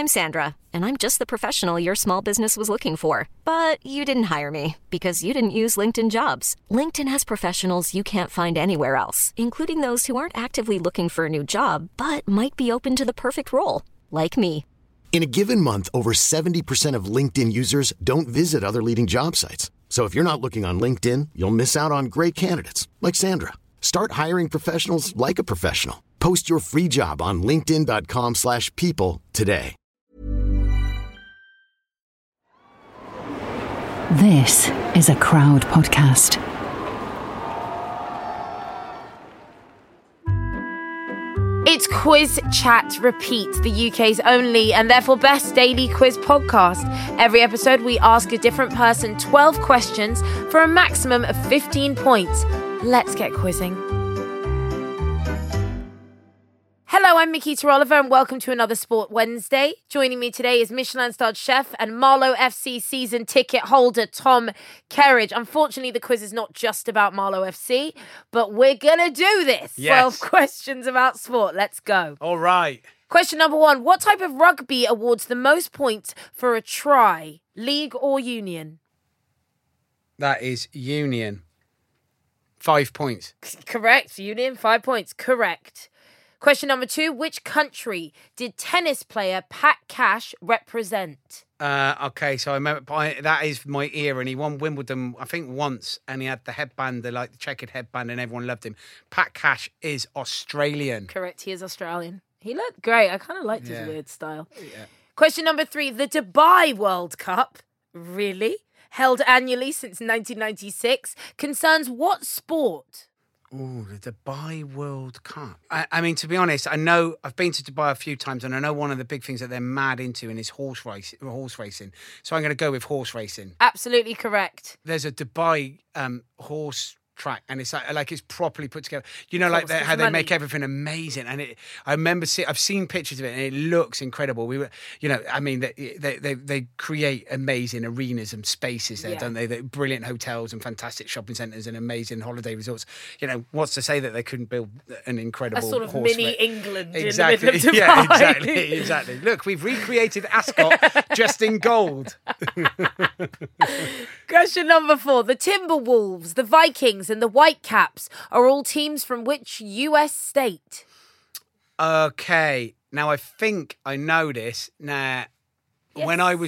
I'm Sandra, and I'm just the professional your small business was looking for. But you didn't hire me because you didn't use LinkedIn Jobs. LinkedIn has professionals you can't find anywhere else, including those who aren't actively looking for a new job, but might be open to the perfect role, like me. In a given month, over 70% of LinkedIn users don't visit other leading job sites. So if you're not looking on LinkedIn, you'll miss out on great candidates like Sandra. Start hiring professionals like a professional. Post your free job on linkedin.com/people today. This is a Crowd podcast. It's Quiz Chat Repeat, the UK's only and therefore best daily quiz podcast. Every episode we ask a different person 12 questions for a maximum of 15 points. Let's get quizzing. Hello, I'm Mikita Oliver and welcome to another Sport Wednesday. Joining me today is Michelin-starred chef and Marlow FC season ticket holder Tom Kerridge. Unfortunately, the quiz is not just about Marlow FC, but we're going to do this. Yes. 12 questions about sport. Let's go. All right. Question number 1. What type of rugby awards the most points for a try? League or union? That is union. 5 points. Correct. Union, 5 points. Correct. Question number 2. Which country did tennis player Pat Cash represent? Okay, so I remember that is my era, and he won Wimbledon, I think, once, and he had the headband, the checkered headband, and everyone loved him. Pat Cash is Australian. Correct. He is Australian. He looked great. I kind of liked his weird style. Yeah. Question number 3. The Dubai World Cup, really? Held annually since 1996, concerns what sport? Oh, the Dubai World Cup. I mean, to be honest, I know I've been to Dubai a few times, and I know one of the big things that they're mad into is horse racing. So I'm going to go with horse racing. Absolutely correct. There's a Dubai horse track, and it's like it's properly put together. You know, like how they make everything amazing. And I remember I've seen pictures of it, and it looks incredible. We were, I mean, they create amazing arenas and spaces there, don't they? They're brilliant hotels and fantastic shopping centres and amazing holiday resorts. What's to say that they couldn't build an incredible a sort of horse mini England exactly. in the middle of Dubai. Yeah, exactly. Look, we've recreated Ascot just in gold. Question number 4. The Timberwolves, the Vikings, and the Whitecaps are all teams from which US state? Okay, now I think I know this. Now, Yes. when I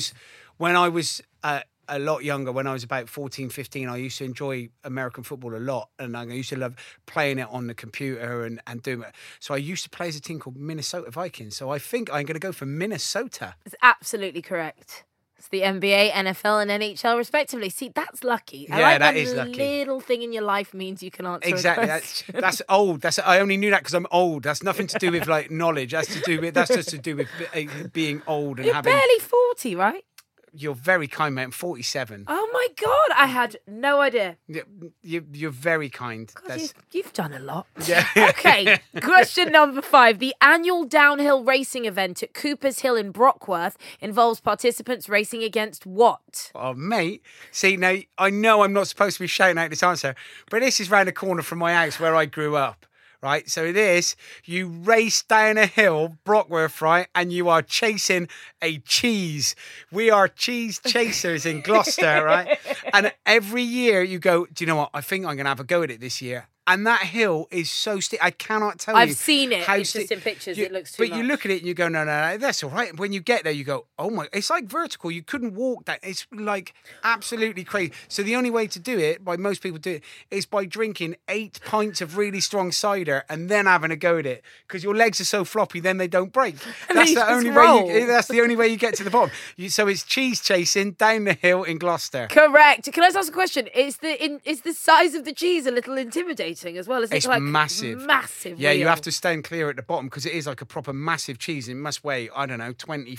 was a lot younger, when I was about 14, 15, I used to enjoy American football a lot, and I used to love playing it on the computer and doing it. So I used to play as a team called Minnesota Vikings. So I think I'm going to go for Minnesota. It's absolutely correct. It's the NBA, NFL, and NHL, respectively. See, that's lucky. I like that is lucky. Little thing in your life means you can answer Exactly. a question. That's old. I only knew that because I'm old. That's nothing to do with knowledge. That's just to do with being old and You're having. barely 40, right? You're very kind, mate. I'm 47. Oh my God, I had no idea. You're very kind. God, you've done a lot. Yeah. Okay, question number 5. The annual downhill racing event at Coopers Hill in Brockworth involves participants racing against what? Oh, mate. See, now, I know I'm not supposed to be shouting out this answer, but this is round the corner from my house where I grew up. Right, so you race down a hill, Brockworth, right, and you are chasing a cheese. We are cheese chasers in Gloucester, right? And every year you go, do you know what? I think I'm going to have a go at it this year. And that hill is so steep. I cannot tell you. I've seen it. It's just in pictures. It looks too much. But you look at it and you go, no, that's all right. When you get there, you go, oh my, it's like vertical. You couldn't walk that. It's like absolutely crazy. So the only way to do it, by most people do it, is by drinking 8 pints of really strong cider and then having a go at it. Because your legs are so floppy, then they don't break. That's the only way. That's the only way you get to the bottom. So it's cheese chasing down the hill in Gloucester. Correct. Can I just ask a question? Is the size of the cheese a little intimidating as well? Is it it's like massive? Massive. Yeah, real? you have to stand clear at the bottom because it is like a proper massive cheese. It must weigh, I don't know, 20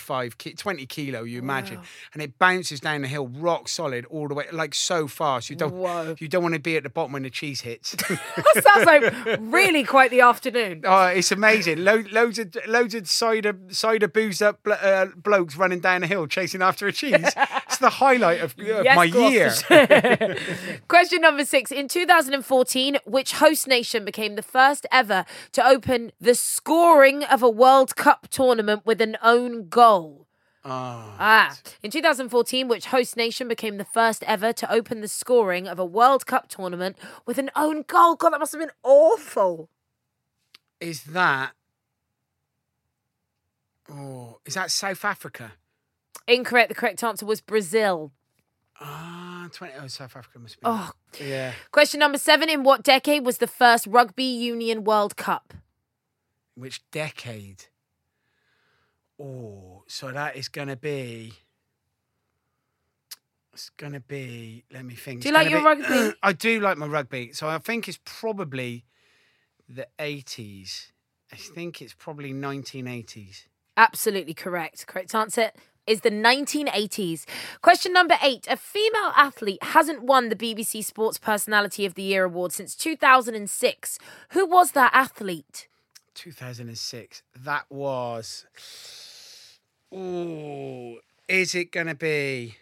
kilo, you imagine. And it bounces down the hill rock solid all the way, like so fast. You don't want to be at the bottom when the cheese hits. That sounds like really quite the afternoon. Oh, it's amazing. Loads of cider boozed up blokes running down the hill chasing after a cheese. It's the highlight of my year. Question number 6. In 2014, which host nation became the first ever to open the scoring of a World Cup tournament with an own goal? In 2014, which host nation became the first ever to open the scoring of a World Cup tournament with an own goal? God, that must have been awful. Is that South Africa? Incorrect. The correct answer was Brazil. 20. South Africa must be. Oh, yeah. Question number 7. In what decade was the first Rugby Union World Cup? Which decade? Oh, so that is going to be... It's going to be... Let me think. Do you like your rugby? I do like my rugby. So I think it's probably the 80s. I think it's probably 1980s. Absolutely correct. Correct answer is the 1980s. Question number 8. A female athlete hasn't won the BBC Sports Personality of the Year award since 2006. Who was that athlete? 2006. That was... Oh, is it going to be...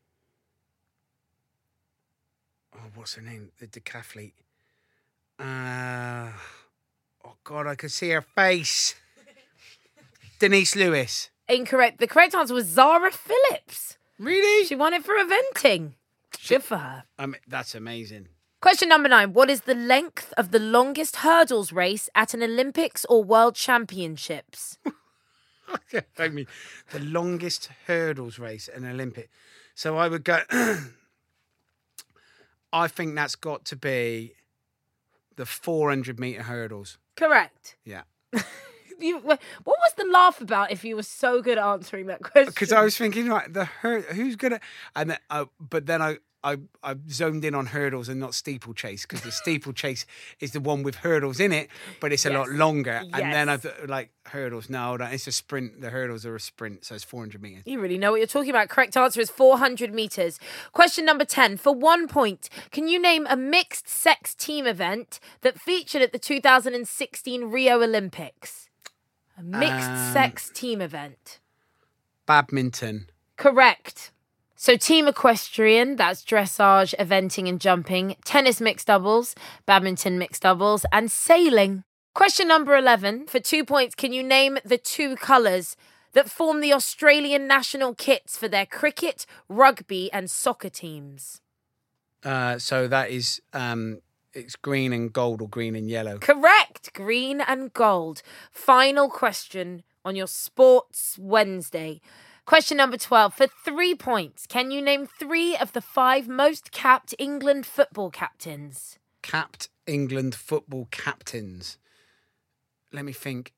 Oh, what's her name? The decathlete. Oh, God, I could see her face. Denise Lewis. Incorrect. The correct answer was Zara Phillips. Really? She won it for eventing. Good for her. That's amazing. Question number 9. What is the length of the longest hurdles race at an Olympics or World Championships? I mean, the longest hurdles race at an Olympic. So I would go... I think that's got to be the 400-metre hurdles. Correct. Yeah. What was the laugh about if you were so good at answering that question? Because I was thinking, like, who's gonna? And then, but then I zoned in on hurdles and not steeplechase, because the steeplechase is the one with hurdles in it, but it's a lot longer. Yes. And then I thought, like, hurdles. No, it's a sprint. The hurdles are a sprint, so it's 400 metres. You really know what you're talking about. Correct answer is 400 metres. Question number 10. For 1 point, can you name a mixed-sex team event that featured at the 2016 Rio Olympics? A mixed-sex team event. Badminton. Correct. So team equestrian, that's dressage, eventing and jumping, tennis mixed doubles, badminton mixed doubles, and sailing. Question number 11. For 2 points, can you name the 2 colours that form the Australian national kits for their cricket, rugby and soccer teams? So that is... it's green and gold or green and yellow. Correct. Green and gold. Final question on your Sports Wednesday. Question number 12. For 3 points, can you name 3 of the 5 most capped England football captains? Capped England football captains. Let me think.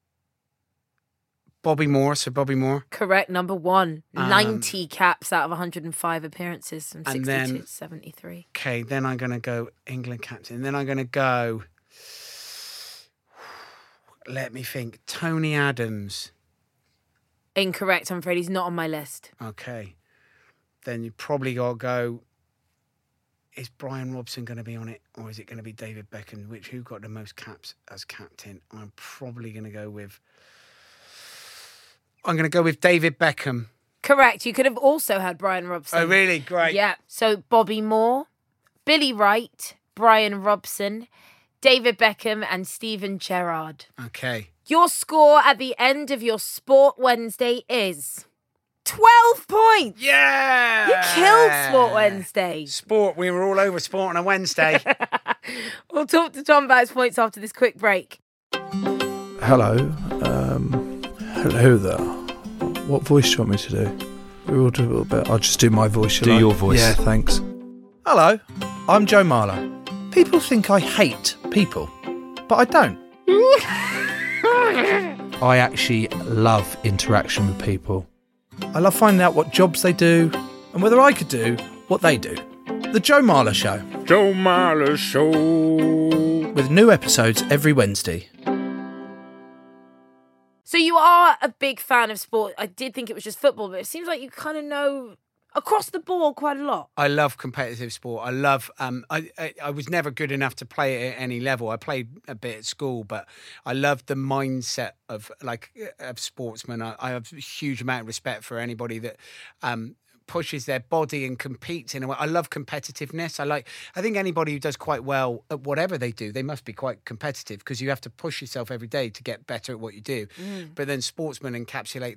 Bobby Moore. So Bobby Moore. Correct. Number 1. 90 caps out of 105 appearances from 62 then, to 73. Okay, then I'm going to go England captain. Then I'm going to go... Let me think. Tony Adams. Incorrect. I'm afraid he's not on my list. Okay. Then you probably got to go... Is Brian Robson going to be on it, or is it going to be David Beckham? Who got the most caps as captain? I'm probably going to go with... I'm going to go with David Beckham. Correct. You could have also had Brian Robson. Oh, really? Great. Yeah. So Bobby Moore, Billy Wright, Brian Robson, David Beckham and Steven Gerrard. Okay. Your score at the end of your Sport Wednesday is 12 points. Yeah. You killed Sport Wednesday. Sport. We were all over sport on a Wednesday. We'll talk to Tom about his points after this quick break. Hello. Hello there. What voice do you want me to do? We will do a little bit. I'll just do my voice. Shall I? Your voice. Yeah, thanks. Hello. I'm Joe Marler. People think I hate people, but I don't. I actually love interaction with people. I love finding out what jobs they do and whether I could do what they do. The Joe Marler Show. Joe Marler Show. With new episodes every Wednesday. So you are a big fan of sport. I did think it was just football, but it seems like you kind of know across the board quite a lot. I love competitive sport. I love. I was never good enough to play it at any level. I played a bit at school, but I love the mindset of sportsmen. I have a huge amount of respect for anybody that pushes their body and competes in a way. I love competitiveness. I think anybody who does quite well at whatever they do, they must be quite competitive, because you have to push yourself every day to get better at what you do. But then sportsmen encapsulate that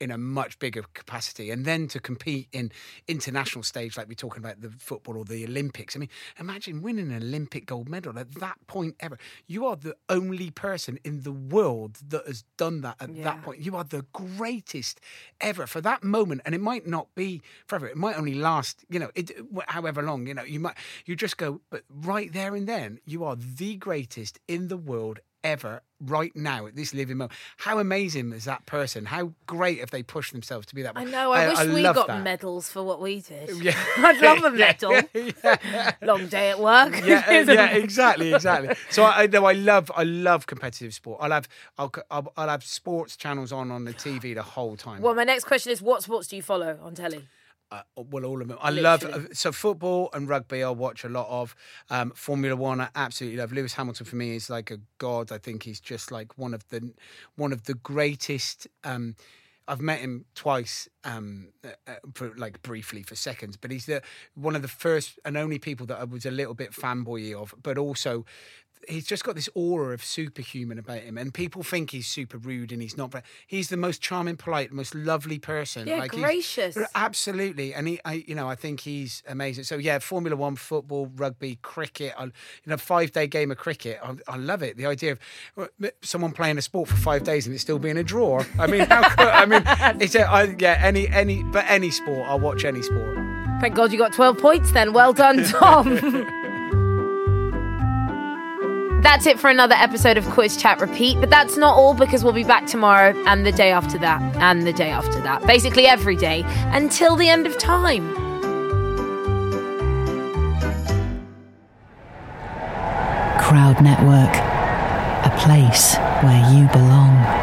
in a much bigger capacity, and then to compete in international stage like we're talking about the football or the Olympics. I mean, imagine winning an Olympic gold medal at that point ever. You are the only person in the world that has done that at that point. You are the greatest ever for that moment, and it might not be forever. It might only last, however long. You just go, but right there and then, you are the greatest in the world ever right now at this living moment. How amazing is that person? How great have they pushed themselves to be that? I know. I wish we got medals for what we did. Yeah. I'd love a medal. Long day at work. Exactly. So I love competitive sport. I'll have sports channels on the TV the whole time. Well, my next question is, what sports do you follow on telly? Well, all of them. I love football and rugby. I'll watch a lot of Formula One. I absolutely love Lewis Hamilton. For me, is like a god. I think he's just like one of the greatest. I've met him twice, briefly for seconds, but he's one of the first and only people that I was a little bit fanboy of. But also, he's just got this aura of superhuman about him, and people think he's super rude, and he's not. But he's the most charming, polite, most lovely person. Yeah, gracious. Absolutely, and I think he's amazing. So yeah, Formula One, football, rugby, cricket. 5-day game of cricket. I love it. The idea of someone playing a sport for 5 days and it still being a draw. I mean, any sport. I'll watch any sport. Thank God you got 12 points then. Well done, Tom. That's it for another episode of Quiz Chat Repeat, but that's not all, because we'll be back tomorrow and the day after that and the day after that. Basically every day until the end of time. Crowd Network, a place where you belong.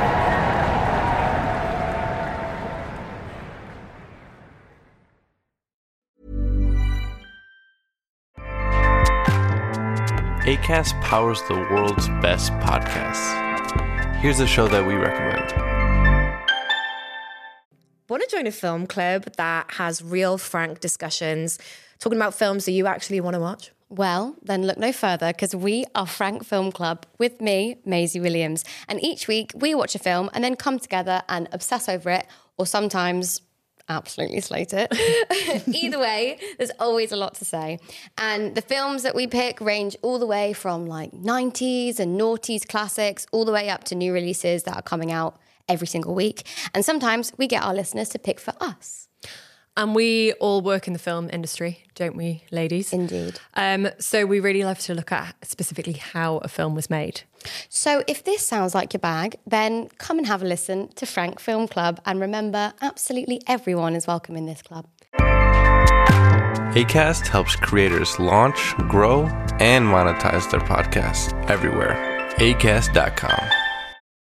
Acast powers the world's best podcasts. Here's a show that we recommend. Want to join a film club that has real, frank discussions, talking about films that you actually want to watch? Well, then look no further, because we are Frank Film Club with me, Maisie Williams. And each week we watch a film and then come together and obsess over it, or sometimes absolutely slate it. Either way, there's always a lot to say. And the films that we pick range all the way from like 90s and noughties classics, all the way up to new releases that are coming out every single week. And sometimes we get our listeners to pick for us. And we all work in the film industry, don't we, ladies? Indeed. So we really love to look at specifically how a film was made. So if this sounds like your bag, then come and have a listen to Frank Film Club. And remember, absolutely everyone is welcome in this club. Acast helps creators launch, grow, and monetize their podcasts everywhere. Acast.com.